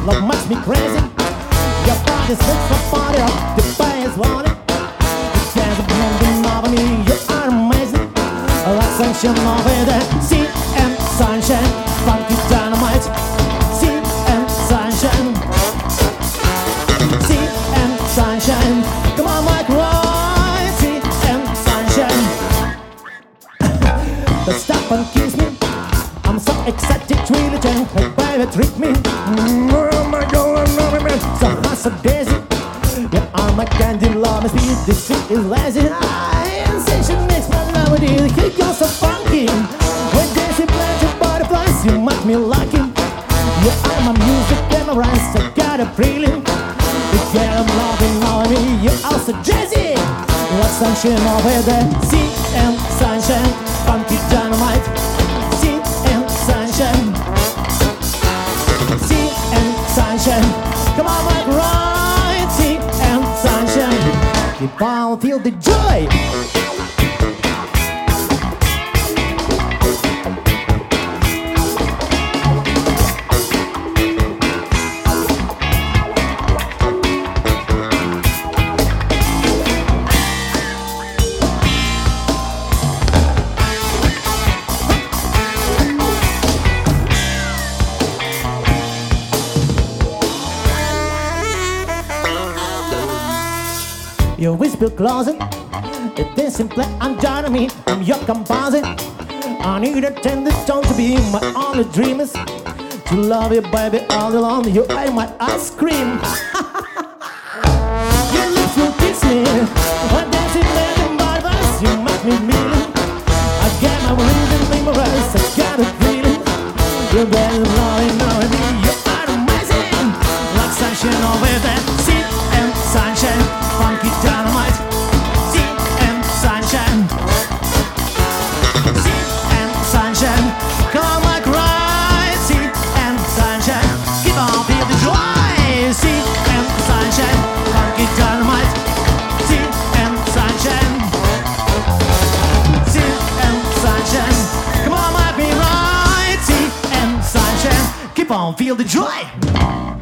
love makes me crazy. Your body's fit for party, the bass wanting. You can't bring over me, you are amazing. Like sunshine over the sea and sunshine, funky dynamite. Sea and sunshine, sea and sunshine. Come on, Mike, right? Sea and sunshine. Don't stop and kiss me. I'm so excited, really, hey baby, treat me. Oh my God, I'm not a man. So hot, so daisy. Yeah, I'm a candy, love me speed. This shit is lazy. Sensation makes my melody. Here goes so funky. When dancing, planted butterflies, you make me like it. Yeah, I'm a music memorized. I got a feeling. You get them loving on me. You're also jazzy. Like sunshine over there. Sea and sunshine, funky dynamite. Sea and sunshine. Sea and sunshine. Come on, Mike, right? Sea and sunshine. Keep on, feel the joy. You whisper closet, it is simply under me. I'm your composite. I need a tender tone to be my only dreamers. To love you, baby, all alone. You are my ice cream. Your lips will kiss me. When dancing like a marvelous, you make me mean. I get my reason memorized. I got a feeling. You're better than knowing me. You are amazing. Like sunshine over there. Sea and sunshine. Funky dynamite, sea and sunshine, sea and sunshine. Come on, cry, sea and sunshine. Keep on, feel the joy, sea and sunshine. Funky dynamite, sea and sunshine, sea and sunshine. Come on, my be right, sea and sunshine. Keep on, feel the joy.